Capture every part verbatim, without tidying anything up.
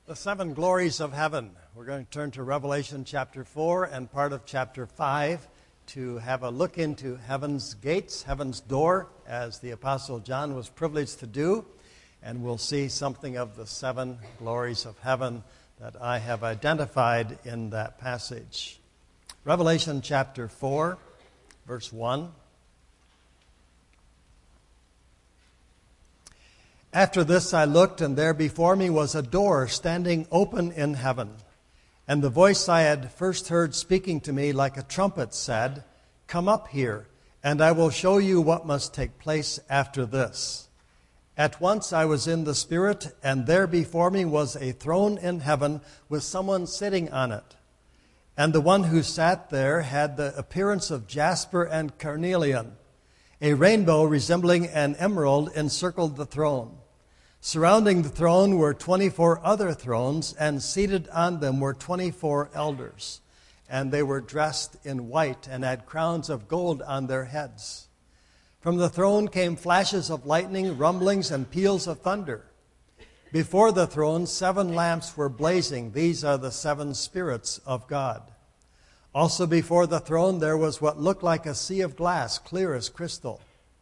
The seven glories of heaven. We're going to turn to Revelation chapter four and part of chapter five to have a look into heaven's gates, heaven's door, as the Apostle John was privileged to do. And we'll see something of the seven glories of heaven that I have identified in that passage. Revelation chapter four, verse one. After this I looked, and there before me was a door standing open in heaven. And the voice I had first heard speaking to me like a trumpet said, "Come up here, and I will show you what must take place after this." At once I was in the Spirit, and there before me was a throne in heaven with someone sitting on it. And the one who sat there had the appearance of jasper and carnelian. A rainbow resembling an emerald encircled the throne. Surrounding the throne were twenty-four other thrones, and seated on them were twenty-four elders. And they were dressed in white and had crowns of gold on their heads. From the throne came flashes of lightning, rumblings, and peals of thunder. Before the throne, seven lamps were blazing. These are the seven spirits of God. Also before the throne there was what looked like a sea of glass, clear as crystal.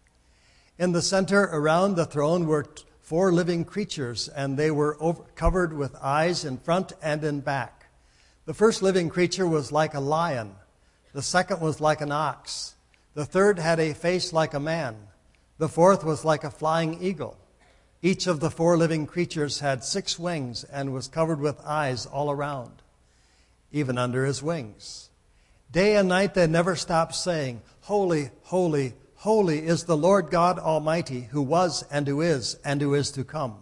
In the center around the throne were four living creatures, and they were over, covered with eyes in front and in back. The first living creature was like a lion. The second was like an ox. The third had a face like a man. The fourth was like a flying eagle. Each of the four living creatures had six wings and was covered with eyes all around, even under his wings. Day and night they never stopped saying, "Holy, holy, holy is the Lord God Almighty, who was and who is and who is to come."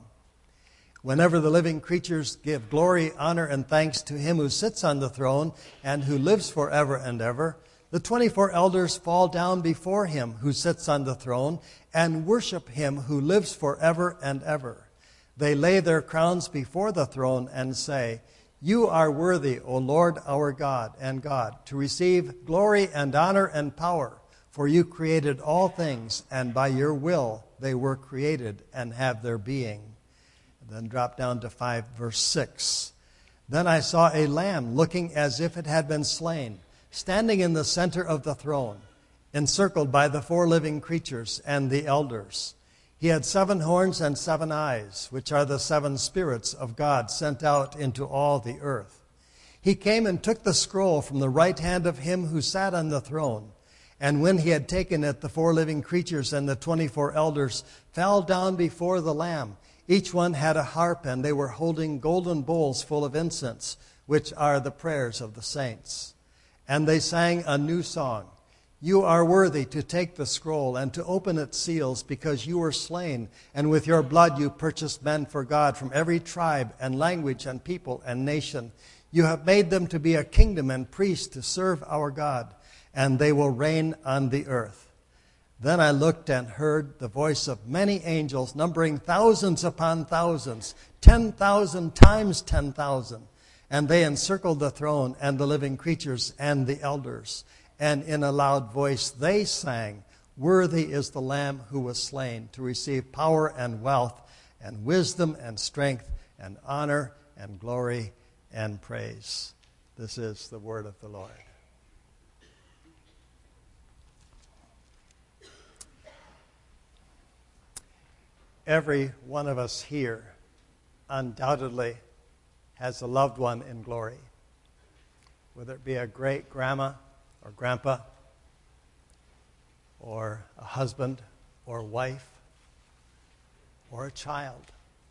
Whenever the living creatures give glory, honor, and thanks to him who sits on the throne and who lives forever and ever, the twenty-four elders fall down before him who sits on the throne and worship him who lives forever and ever. They lay their crowns before the throne and say, "You are worthy, O Lord our God and God, to receive glory and honor and power. For you created all things, and by your will they were created and have their being." And then drop down to five, verse six. Then I saw a lamb looking as if it had been slain, standing in the center of the throne, encircled by the four living creatures and the elders. He had seven horns and seven eyes, which are the seven spirits of God sent out into all the earth. He came and took the scroll from the right hand of him who sat on the throne. And when he had taken it, the four living creatures and the twenty-four elders fell down before the Lamb. Each one had a harp, and they were holding golden bowls full of incense, which are the prayers of the saints. And they sang a new song. "You are worthy to take the scroll and to open its seals, because you were slain, and with your blood you purchased men for God from every tribe and language and people and nation. You have made them to be a kingdom and priests to serve our God, and they will reign on the earth." Then I looked and heard the voice of many angels, numbering thousands upon thousands, ten thousand times ten thousand. And they encircled the throne and the living creatures and the elders. And in a loud voice they sang, "Worthy is the Lamb who was slain to receive power and wealth and wisdom and strength and honor and glory and praise." This is the word of the Lord. Every one of us here undoubtedly has a loved one in glory, whether it be a great grandma or grandpa, or a husband or wife, or a child.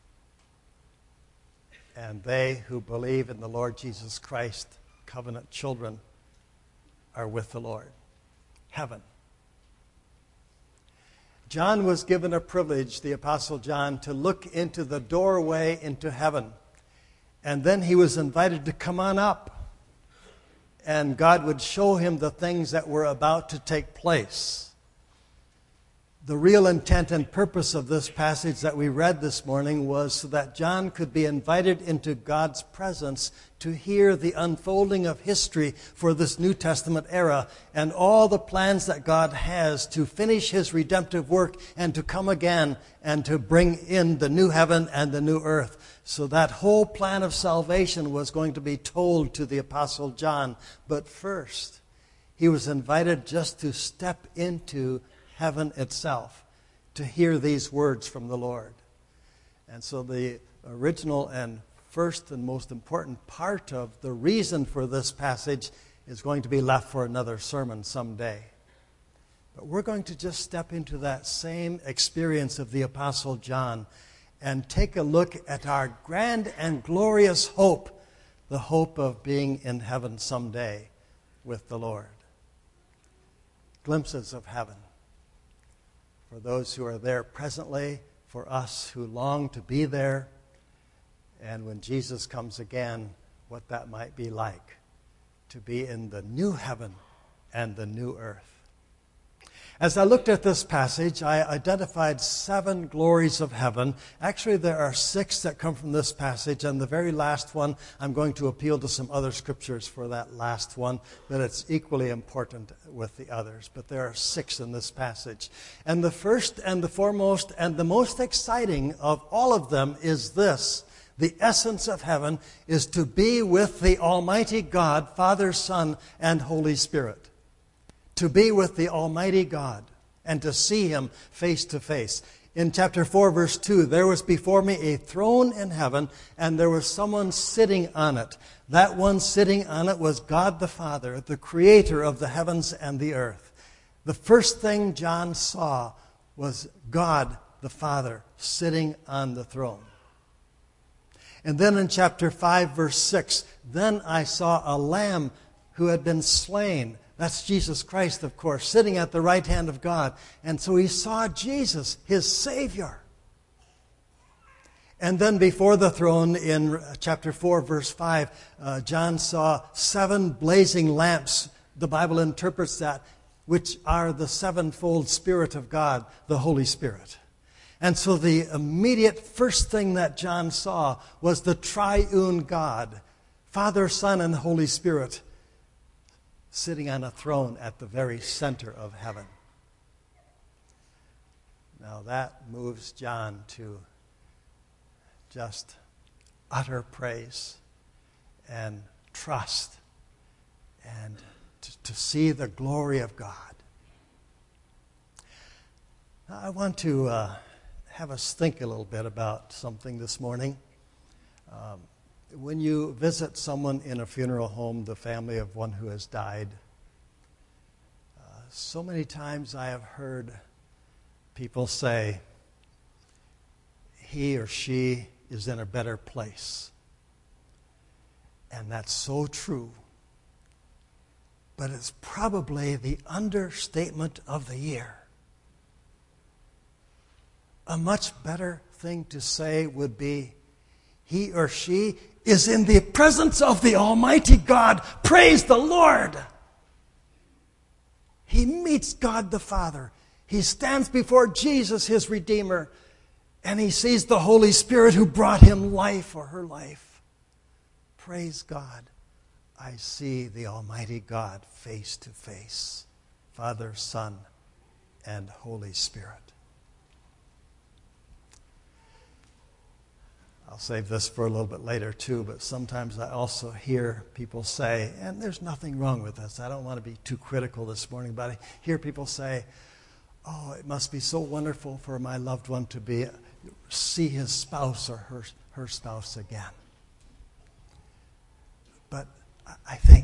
And they who believe in the Lord Jesus Christ, covenant children, are with the Lord. Heaven. John was given a privilege, the Apostle John, to look into the doorway into heaven. And then he was invited to come on up. And God would show him the things that were about to take place. The real intent and purpose of this passage that we read this morning was so that John could be invited into God's presence to hear the unfolding of history for this New Testament era and all the plans that God has to finish his redemptive work and to come again and to bring in the new heaven and the new earth. So that whole plan of salvation was going to be told to the Apostle John. But first, he was invited just to step into heaven itself to hear these words from the Lord. And so the original and first and most important part of the reason for this passage is going to be left for another sermon someday. But we're going to just step into that same experience of the Apostle John and take a look at our grand and glorious hope, the hope of being in heaven someday with the Lord. Glimpses of heaven. For those who are there presently, for us who long to be there, and when Jesus comes again, what that might be like to be in the new heaven and the new earth. As I looked at this passage, I identified seven glories of heaven. Actually, there are six that come from this passage, and the very last one, I'm going to appeal to some other scriptures for that last one, but it's equally important with the others. But there are six in this passage. And the first and the foremost and the most exciting of all of them is this. The essence of heaven is to be with the Almighty God, Father, Son, and Holy Spirit. To be with the Almighty God and to see him face to face. In chapter four, verse two, there was before me a throne in heaven, and there was someone sitting on it. That one sitting on it was God the Father, the creator of the heavens and the earth. The first thing John saw was God the Father sitting on the throne. And then in chapter five, verse six, then I saw a lamb who had been slain. That's Jesus Christ, of course, sitting at the right hand of God. And so he saw Jesus, his Savior. And then before the throne, in chapter four, verse five, uh, John saw seven blazing lamps. The Bible interprets that, which are the sevenfold Spirit of God, the Holy Spirit. And so the immediate first thing that John saw was the triune God, Father, Son, and Holy Spirit, sitting on a throne at the very center of heaven. Now that moves John to just utter praise and trust and to, to see the glory of God. Now I want to uh, have us think a little bit about something this morning. Um, When you visit someone in a funeral home, the family of one who has died, uh, so many times I have heard people say, he or she is in a better place. And that's so true. But it's probably the understatement of the year. A much better thing to say would be, he or she is in the presence of the Almighty God. Praise the Lord. He meets God the Father. He stands before Jesus, his Redeemer, and he sees the Holy Spirit who brought him life or her life. Praise God. I see the Almighty God face to face, Father, Son, and Holy Spirit. I'll save this for a little bit later too, but sometimes I also hear people say, and there's nothing wrong with this, I don't want to be too critical this morning, but I hear people say, oh, it must be so wonderful for my loved one to be see his spouse or her, her spouse again. But I think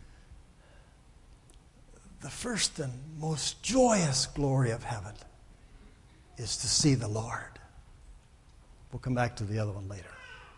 the first and most joyous glory of heaven is to see the Lord. We'll come back to the other one later.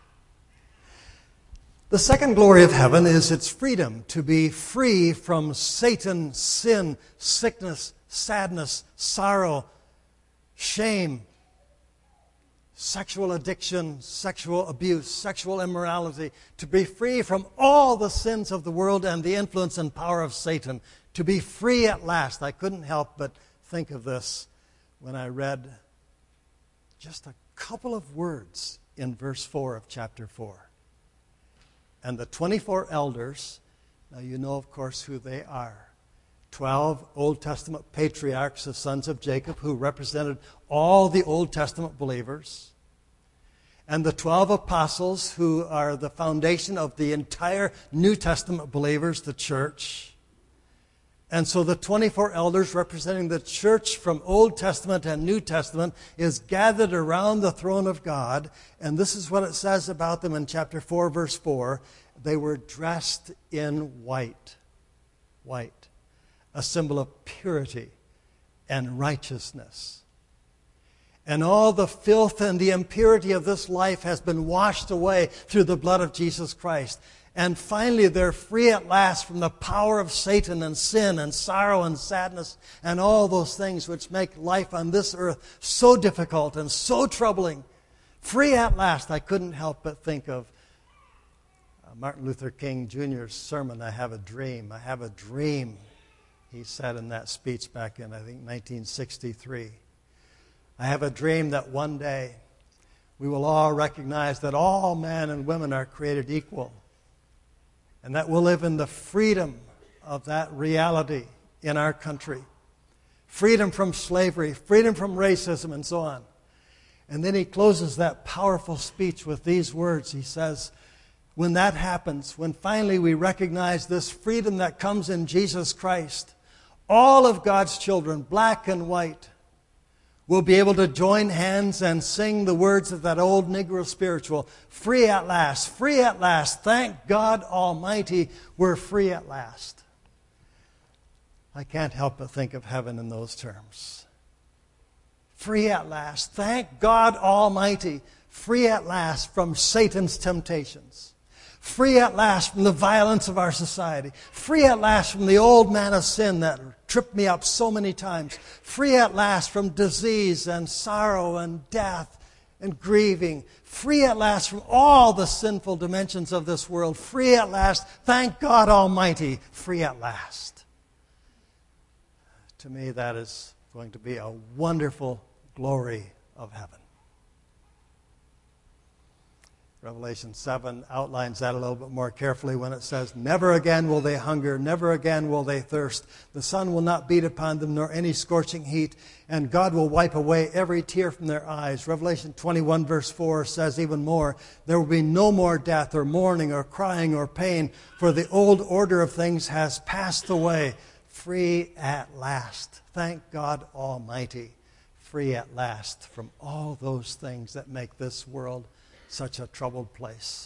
The second glory of heaven is its freedom, to be free from Satan, sin, sickness, sadness, sorrow, shame, sexual addiction, sexual abuse, sexual immorality, to be free from all the sins of the world and the influence and power of Satan, to be free at last. I couldn't help but think of this when I read just a couple of words in verse four of chapter four. And the twenty-four elders, now you know, of course, who they are. Twelve Old Testament patriarchs, the sons of Jacob, who represented all the Old Testament believers. And the twelve apostles, who are the foundation of the entire New Testament believers, the church. And so the twenty-four elders representing the church from Old Testament and New Testament is gathered around the throne of God. And this is what it says about them in chapter four, verse four. They were dressed in white. White. A symbol of purity and righteousness. And all the filth and the impurity of this life has been washed away through the blood of Jesus Christ. And finally, they're free at last from the power of Satan and sin and sorrow and sadness and all those things which make life on this earth so difficult and so troubling. Free at last. I couldn't help but think of Martin Luther King Junior's sermon, I Have a Dream. I have a dream, he said in that speech back in, I think, nineteen sixty-three. I have a dream that one day we will all recognize that all men and women are created equal. And that we'll live in the freedom of that reality in our country. Freedom from slavery, freedom from racism, and so on. And then he closes that powerful speech with these words. He says, when that happens, when finally we recognize this freedom that comes in Jesus Christ, all of God's children, black and white, will be able to join hands and sing the words of that old Negro spiritual, free at last, free at last, thank God Almighty, we're free at last. I can't help but think of heaven in those terms. Free at last, thank God Almighty, free at last from Satan's temptations. Free at last from the violence of our society. Free at last from the old man of sin that tripped me up so many times. Free at last from disease and sorrow and death and grieving. Free at last from all the sinful dimensions of this world. Free at last. Thank God Almighty. Free at last. To me, that is going to be a wonderful glory of heaven. Revelation seven outlines that a little bit more carefully when it says, never again will they hunger, never again will they thirst. The sun will not beat upon them, nor any scorching heat, and God will wipe away every tear from their eyes. Revelation twenty-one verse four says even more, there will be no more death or mourning or crying or pain, for the old order of things has passed away. Free at last. Thank God Almighty. Free at last from all those things that make this world such a troubled place.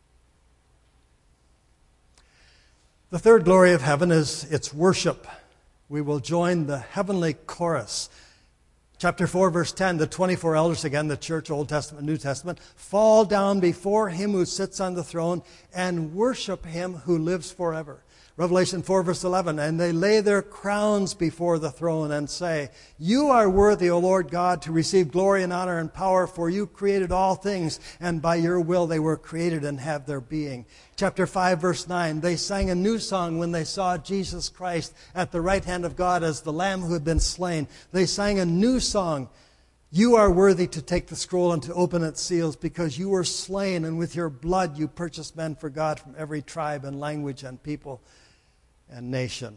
The third glory of heaven is its worship. We will join the heavenly chorus. Chapter four, verse ten, the twenty-four elders, again, the church, Old Testament, New Testament, fall down before him who sits on the throne and worship him who lives forever. Revelation four, verse eleven, and they lay their crowns before the throne and say, you are worthy, O Lord God, to receive glory and honor and power, for you created all things, and by your will they were created and have their being. Chapter five, verse nine, they sang a new song when they saw Jesus Christ at the right hand of God as the Lamb who had been slain. They sang a new song. You are worthy to take the scroll and to open its seals, because you were slain, and with your blood you purchased men for God from every tribe and language and people and nation.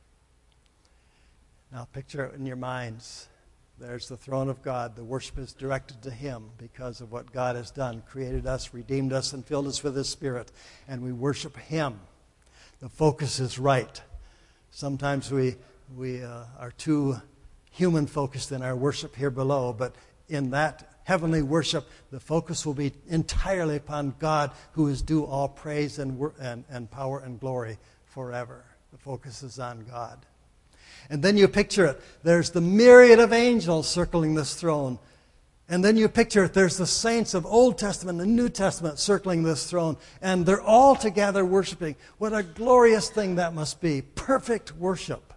Now picture it in your minds. There's the throne of God. The worship is directed to him because of what God has done. Created us, redeemed us, and filled us with his Spirit. And we worship him. The focus is right. Sometimes we, we uh, are too human-focused in our worship here below, but in that heavenly worship, the focus will be entirely upon God, who is due all praise and, and, and power and glory forever. The focus is on God. And then you picture it. There's the myriad of angels circling this throne. And then you picture it. There's the saints of Old Testament and New Testament circling this throne. And they're all together worshiping. What a glorious thing that must be. Perfect worship.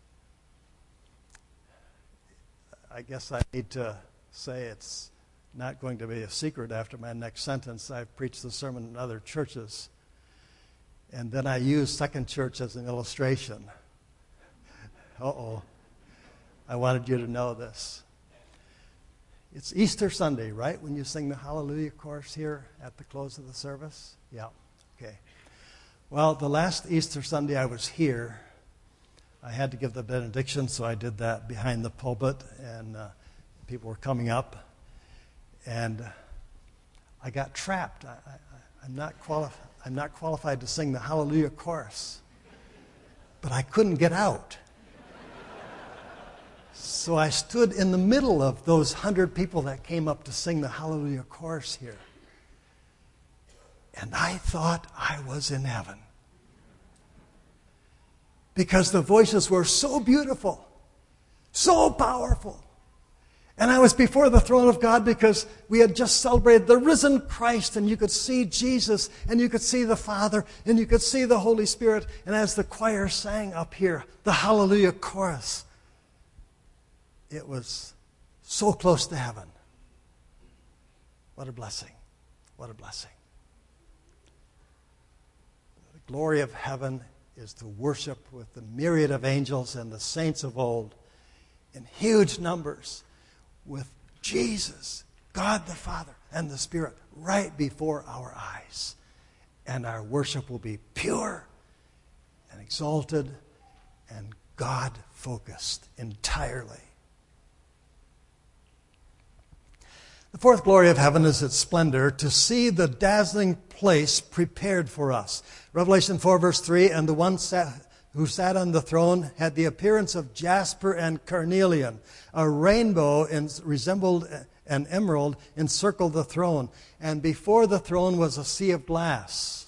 I guess I need to say it's not going to be a secret after my next sentence. I've preached the sermon in other churches. And then I use Second Church as an illustration. Uh-oh. I wanted you to know this. It's Easter Sunday, right, when you sing the Hallelujah chorus here at the close of the service? Yeah, okay. Well, the last Easter Sunday I was here, I had to give the benediction, so I did that behind the pulpit, and uh, people were coming up, and I got trapped. I, I, I'm not quali- I'm not qualified to sing the Hallelujah chorus, but I couldn't get out. So I stood in the middle of those hundred people that came up to sing the Hallelujah chorus here. And I thought I was in heaven. Because the voices were so beautiful, so powerful. And I was before the throne of God because we had just celebrated the risen Christ, and you could see Jesus, and you could see the Father, and you could see the Holy Spirit. And as the choir sang up here, the Hallelujah chorus, it was so close to heaven. What a blessing. What a blessing. The glory of heaven is to worship with the myriad of angels and the saints of old in huge numbers with Jesus, God the Father, and the Spirit right before our eyes. And our worship will be pure and exalted and God-focused entirely. The fourth glory of heaven is its splendor, to see the dazzling place prepared for us. Revelation four, verse three, and the one sat, who sat on the throne had the appearance of jasper and carnelian. A rainbow in, resembled an emerald encircled the throne, and before the throne was a sea of glass.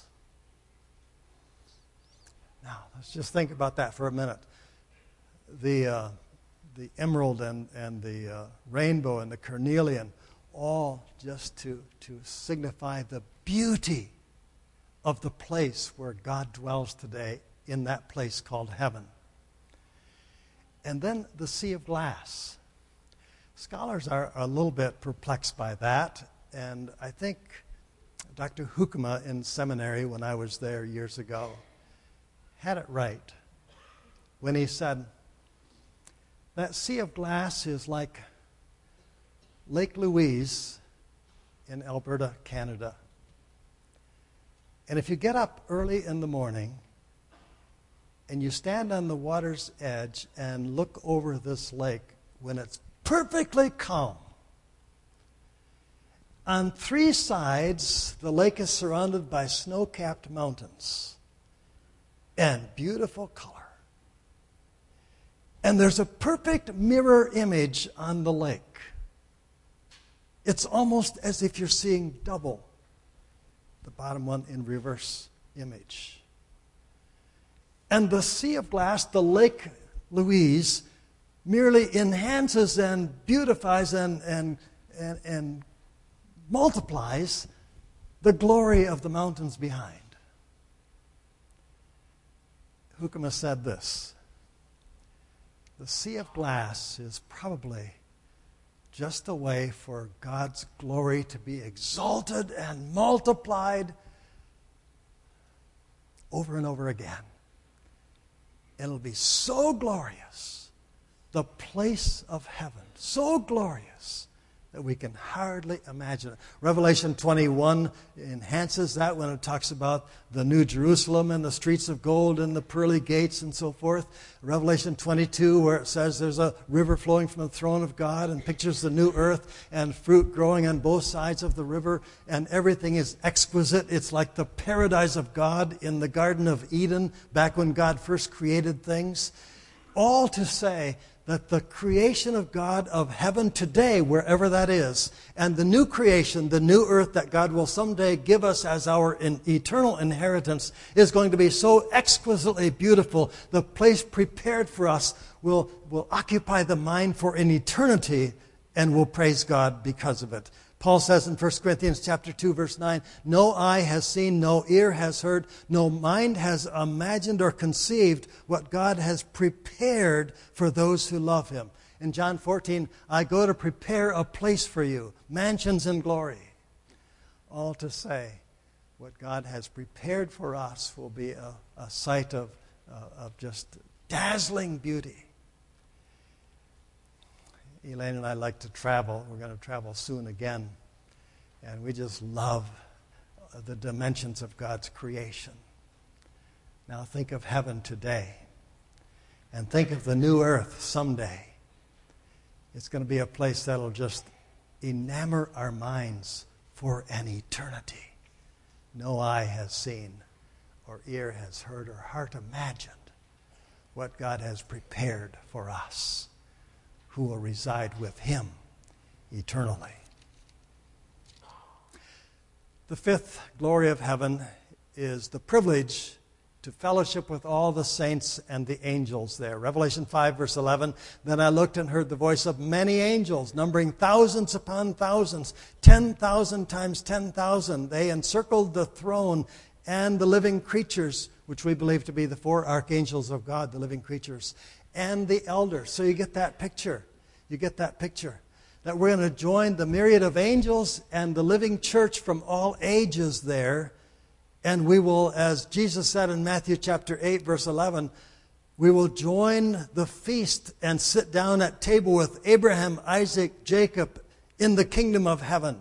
Now, let's just think about that for a minute. The, uh, the emerald and, and the uh, rainbow and the carnelian, all just to, to signify the beauty of the place where God dwells today, in that place called heaven. And then the sea of glass. Scholars are a little bit perplexed by that, and I think Doctor Hoekema in seminary, when I was there years ago, had it right when he said that sea of glass is like Lake Louise in Alberta, Canada. And if you get up early in the morning and you stand on the water's edge and look over this lake when it's perfectly calm, on three sides the lake is surrounded by snow-capped mountains and beautiful color. And there's a perfect mirror image on the lake. It's almost as if you're seeing double, the bottom one in reverse image. And the sea of glass, the Lake Louise, merely enhances and beautifies and, and, and, and multiplies the glory of the mountains behind. Hoekema said this: the sea of glass is probably just a way for God's glory to be exalted and multiplied over and over again. It'll be so glorious, the place of heaven, so glorious that we can hardly imagine it. Revelation twenty-one enhances that when it talks about the New Jerusalem and the streets of gold and the pearly gates and so forth. Revelation twenty-two, where it says there's a river flowing from the throne of God, and pictures the new earth and fruit growing on both sides of the river, and everything is exquisite. It's like the paradise of God in the Garden of Eden back when God first created things. All to say that the creation of God of heaven today, wherever that is, and the new creation, the new earth that God will someday give us as our in eternal inheritance, is going to be so exquisitely beautiful. The place prepared for us will, will occupy the mind for an eternity, and will praise God because of it. Paul says in First Corinthians chapter two, verse nine, no eye has seen, no ear has heard, no mind has imagined or conceived what God has prepared for those who love him. In John fourteen, I go to prepare a place for you, mansions in glory. All to say, what God has prepared for us will be a, a sight of, uh, of just dazzling beauty. Elaine and I like to travel. We're going to travel soon again. And we just love the dimensions of God's creation. Now think of heaven today. And think of the new earth someday. It's going to be a place that'll just enamor our minds for an eternity. No eye has seen, or ear has heard, or heart imagined what God has prepared for us who will reside with Him eternally. The fifth glory of heaven is the privilege to fellowship with all the saints and the angels there. Revelation five, verse eleven, then I looked and heard the voice of many angels, numbering thousands upon thousands, ten thousand times ten thousand. They encircled the throne and the living creatures, which we believe to be the four archangels of God, the living creatures, and the elders. So you get that picture. You get that picture. That we're going to join the myriad of angels and the living church from all ages there. And we will, as Jesus said in Matthew chapter eight, verse eleven, we will join the feast and sit down at table with Abraham, Isaac, Jacob in the kingdom of heaven.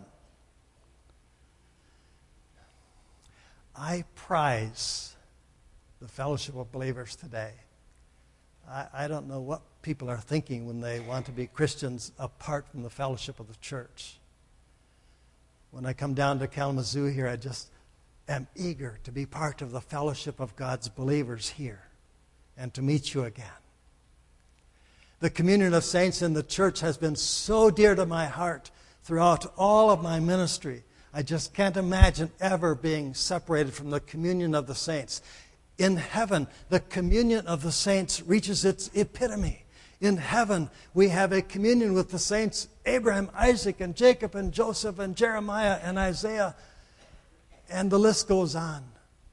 I prize the fellowship of believers today. I, I don't know what people are thinking when they want to be Christians apart from the fellowship of the church. When I come down to Kalamazoo here, I just am eager to be part of the fellowship of God's believers here and to meet you again. The communion of saints in the church has been so dear to my heart throughout all of my ministry. I just can't imagine ever being separated from the communion of the saints. In heaven, the communion of the saints reaches its epitome. In heaven, we have a communion with the saints, Abraham, Isaac, and Jacob, and Joseph, and Jeremiah, and Isaiah, and the list goes on.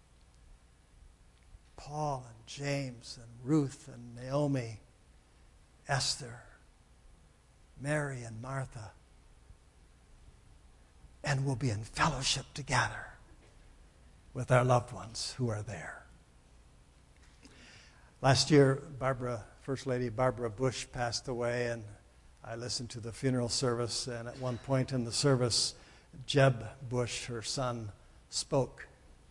Paul, and James, and Ruth, and Naomi, Esther, Mary, and Martha. And we'll be in fellowship together with our loved ones who are there. Last year, Barbara, First Lady Barbara Bush passed away, and I listened to the funeral service, and at one point in the service, Jeb Bush, her son, spoke.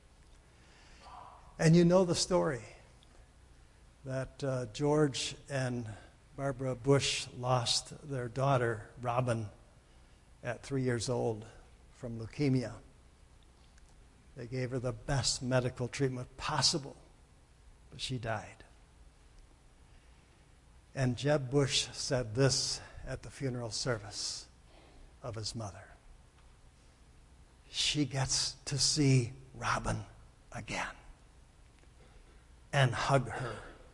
And you know the story, that uh, George and Barbara Bush lost their daughter, Robin, at three years old from leukemia. They gave her the best medical treatment possible, but she died. And Jeb Bush said this at the funeral service of his mother. She gets to see Robin again and hug her.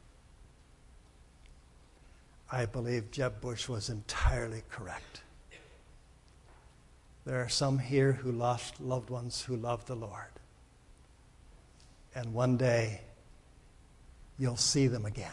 I believe Jeb Bush was entirely correct. There are some here who lost loved ones who love the Lord. And one day, you'll see them again.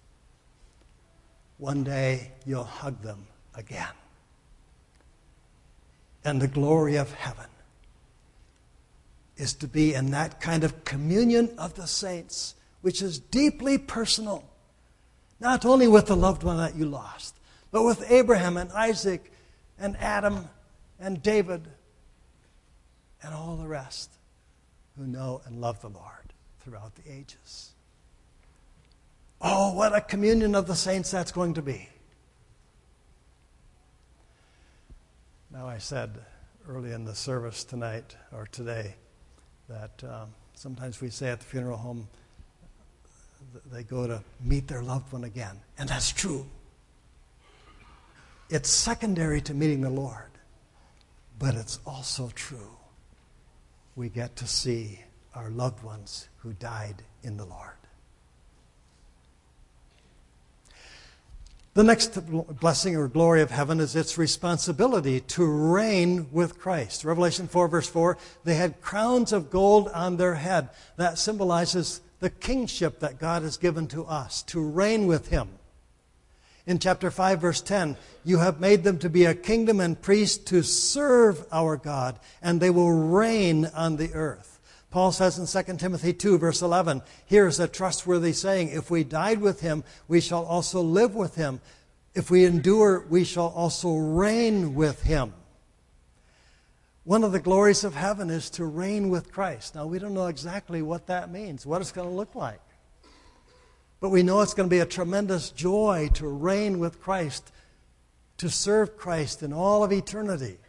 One day, you'll hug them again. And the glory of heaven is to be in that kind of communion of the saints, which is deeply personal, not only with the loved one that you lost, but with Abraham and Isaac and Adam and David and all the rest who know and love the Lord throughout the ages. Oh, what a communion of the saints that's going to be. Now, I said early in the service tonight, or today, that um, sometimes we say at the funeral home, they go to meet their loved one again. And that's true. It's secondary to meeting the Lord. But it's also true. We get to see our loved ones who died in the Lord. The next blessing or glory of heaven is its responsibility to reign with Christ. Revelation four, verse four, they had crowns of gold on their head. That symbolizes the kingship that God has given to us, to reign with Him. In chapter five, verse ten, you have made them to be a kingdom and priests to serve our God, and they will reign on the earth. Paul says in Second Timothy two, verse eleven, here is a trustworthy saying, if we died with Him, we shall also live with Him. If we endure, we shall also reign with him. One of the glories of heaven is to reign with Christ. Now, we don't know exactly what that means, what it's going to look like. But we know it's going to be a tremendous joy to reign with Christ, to serve Christ in all of eternity.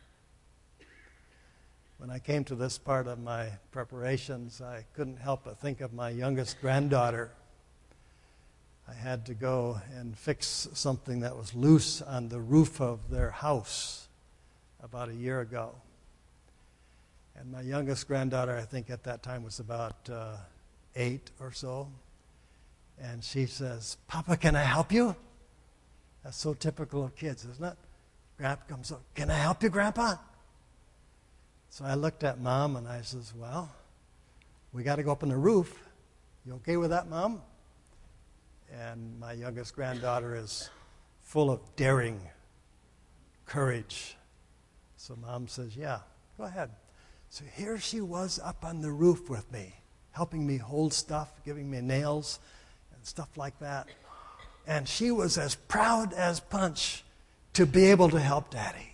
When I came to this part of my preparations, I couldn't help but think of my youngest granddaughter. I had to go and fix something that was loose on the roof of their house about a year ago. And my youngest granddaughter, I think at that time, was about uh, eight or so. And she says, "Papa, can I help you?" That's so typical of kids, isn't it? Grandpa comes up, "Can I help you, Grandpa?" So I looked at Mom and I says, "Well, we got to go up on the roof. You okay with that, Mom?" And my youngest granddaughter is full of daring courage. So Mom says, "Yeah, go ahead." So here she was up on the roof with me, helping me hold stuff, giving me nails and stuff like that. And she was as proud as punch to be able to help Daddy.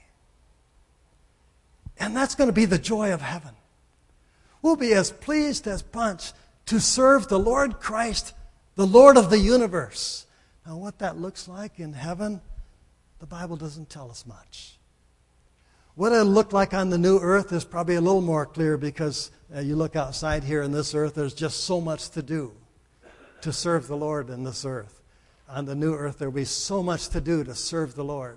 And that's going to be the joy of heaven. We'll be as pleased as punch to serve the Lord Christ, the Lord of the universe. Now, what that looks like in heaven, the Bible doesn't tell us much. What it'll look like on the new earth is probably a little more clear, because uh, you look outside here in this earth, there's just so much to do to serve the Lord in this earth. On the new earth, there will be so much to do to serve the Lord.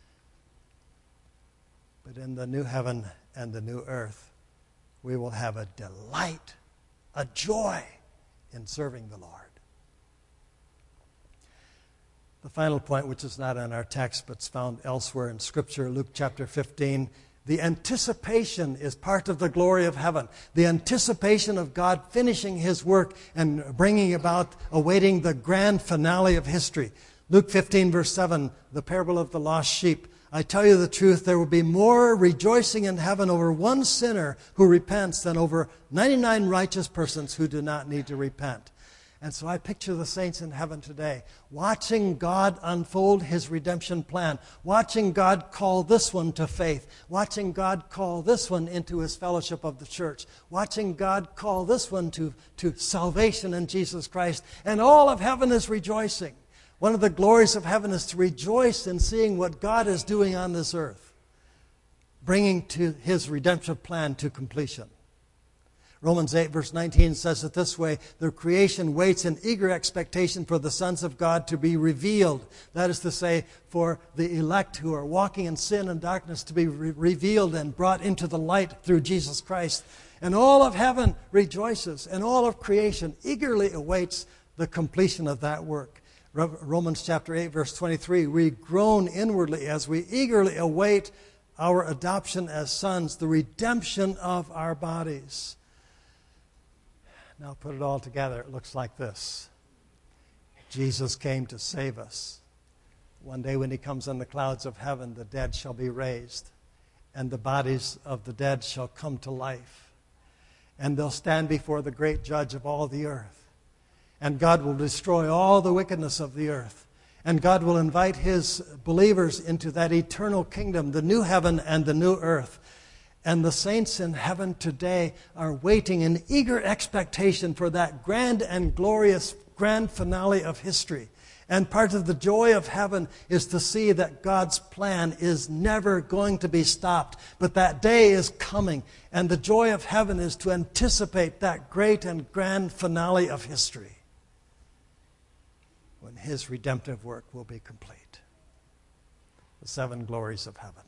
But in the new heaven and the new earth, we will have a delight, a joy in serving the Lord. The final point, which is not in our text but is found elsewhere in Scripture, Luke chapter fifteen, the anticipation is part of the glory of heaven. The anticipation of God finishing his work and bringing about, awaiting the grand finale of history. Luke fifteen, verse seven, the parable of the lost sheep. "I tell you the truth, there will be more rejoicing in heaven over one sinner who repents than over ninety-nine righteous persons who do not need to repent." And so I picture the saints in heaven today, watching God unfold his redemption plan, watching God call this one to faith, watching God call this one into his fellowship of the church, watching God call this one to, to salvation in Jesus Christ. And all of heaven is rejoicing. One of the glories of heaven is to rejoice in seeing what God is doing on this earth, bringing to his redemption plan to completion. Romans eight, verse nineteen says it this way: "The creation waits in eager expectation for the sons of God to be revealed." That is to say, for the elect who are walking in sin and darkness to be re- revealed and brought into the light through Jesus Christ. And all of heaven rejoices, and all of creation eagerly awaits the completion of that work. Romans chapter eight, verse twenty-three, "We groan inwardly as we eagerly await our adoption as sons, the redemption of our bodies." Now put it all together, it looks like this. Jesus came to save us. One day when he comes on the clouds of heaven, the dead shall be raised, and the bodies of the dead shall come to life. And they'll stand before the great judge of all the earth. And God will destroy all the wickedness of the earth. And God will invite his believers into that eternal kingdom, the new heaven and the new earth. And the saints in heaven today are waiting in eager expectation for that grand and glorious grand finale of history. And part of the joy of heaven is to see that God's plan is never going to be stopped, but that day is coming. And the joy of heaven is to anticipate that great and grand finale of history, when his redemptive work will be complete. The seven glories of heaven.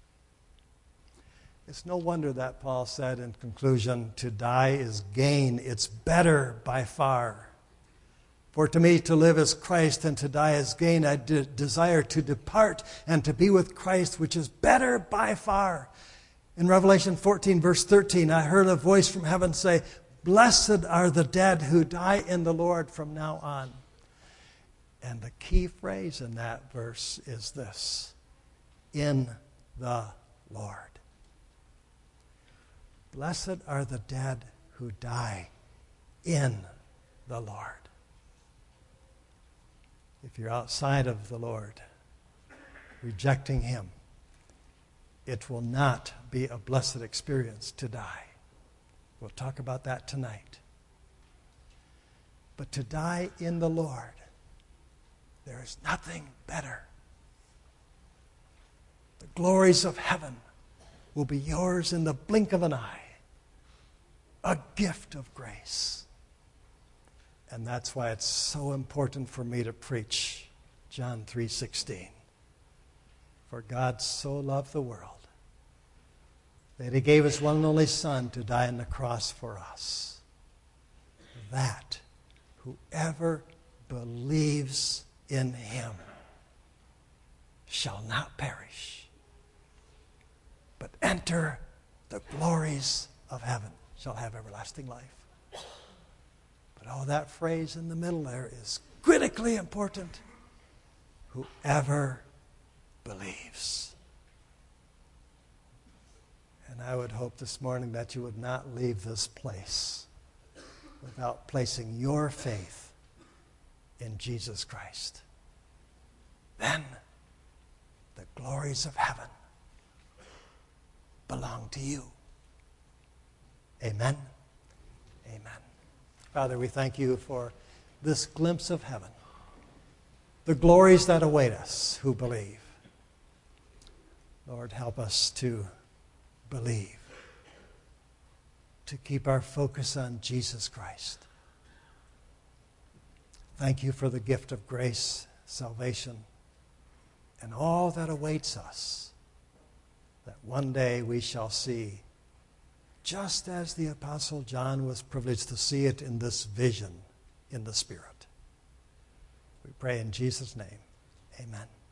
It's no wonder that Paul said in conclusion, "To die is gain. It's better by far. For to me to live is Christ, and to die is gain. I de- desire to depart and to be with Christ, which is better by far." In Revelation fourteen, verse thirteen, I heard a voice from heaven say, "Blessed are the dead who die in the Lord from now on." And the key phrase in that verse is this: in the Lord. Blessed are the dead who die in the Lord. If you're outside of the Lord, rejecting him, it will not be a blessed experience to die. We'll talk about that tonight. But to die in the Lord, there is nothing better. The glories of heaven will be yours in the blink of an eye. A gift of grace. And that's why it's so important for me to preach John three sixteen. For God so loved the world that he gave his one and only Son to die on the cross for us, that whoever believes in him shall not perish, but enter the glories of heaven, shall have everlasting life. But oh, that phrase in the middle there is critically important. Whoever believes. And I would hope this morning that you would not leave this place without placing your faith in Jesus Christ. Then the glories of heaven belong to you. Amen. Amen. Father, we thank you for this glimpse of heaven, the glories that await us who believe. Lord, help us to believe, to keep our focus on Jesus Christ. Thank you for the gift of grace, salvation, and all that awaits us, that one day we shall see, just as the Apostle John was privileged to see it in this vision in the Spirit. We pray in Jesus' name. Amen.